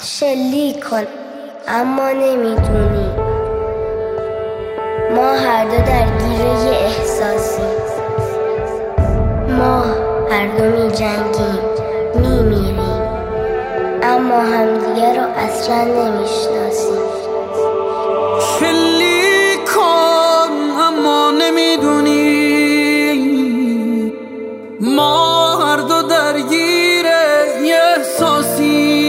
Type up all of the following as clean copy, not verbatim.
شلیک کن اما نمیدونی ما هر دو درگیر یه احساسی، ما هر دو می جنگیم میمیریم اما همدیگه رو اصلا نمیشناسیم. شلیک کن اما نمیدونی ما هر دو درگیر یه احساسی،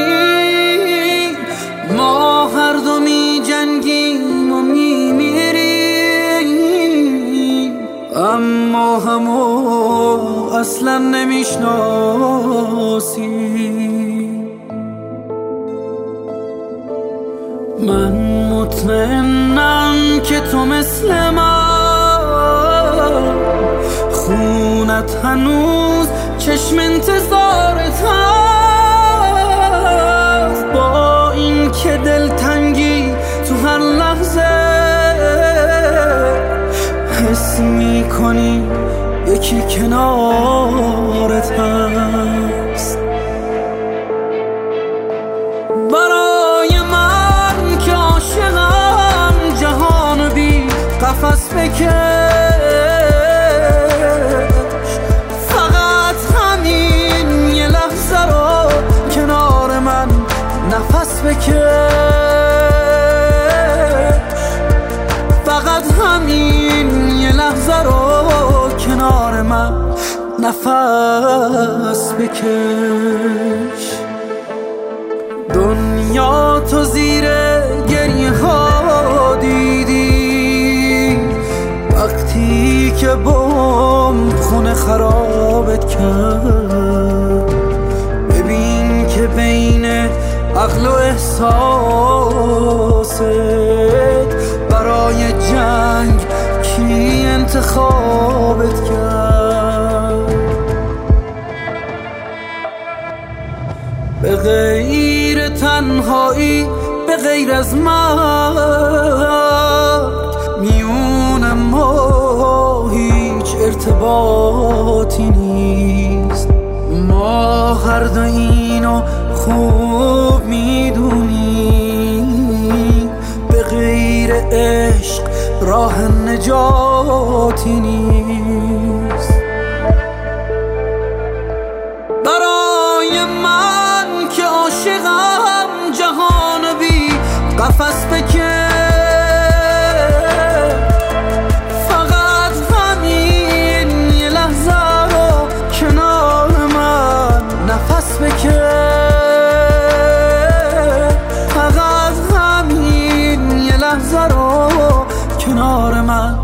ما هر دو می جنگیم و میمیریم اما همو اصلا نمیشناسیم. من مطمئنم که تو مثل من خونت هنوز چشم انتظارت هست، با این که دلتنگی تو هر لحظه حس میکنی یکی کنارت هست. برای من که عاشقم جهان بی قفس بکش، فقط همین یه لحظه رو کنار من نفس بکش، فقط همین یه لحظه رو کنار من نفس بکش. دنیا تو زیر گریه ها دیدی وقتی که بمب خونه خرابت کرد، ببین که بین عقل و احساست برای جنگ کی انتخابت کرد. به غیر تنهایی، به غیر از مرگ میون ما هیچ ارتباطی نیست. ما هر دو اینو خوب میدونیم، به غیر عشق راه نجاتی نیست. برای من که عاشقم جهان بی قفس بکش، فقط همین یه لحظه رو کنار من نفس بکش، فقط همین یه لحظه رو کنار من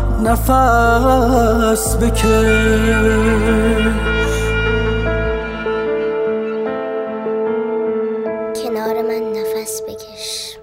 نفس بکش. کنار من نفس بکش.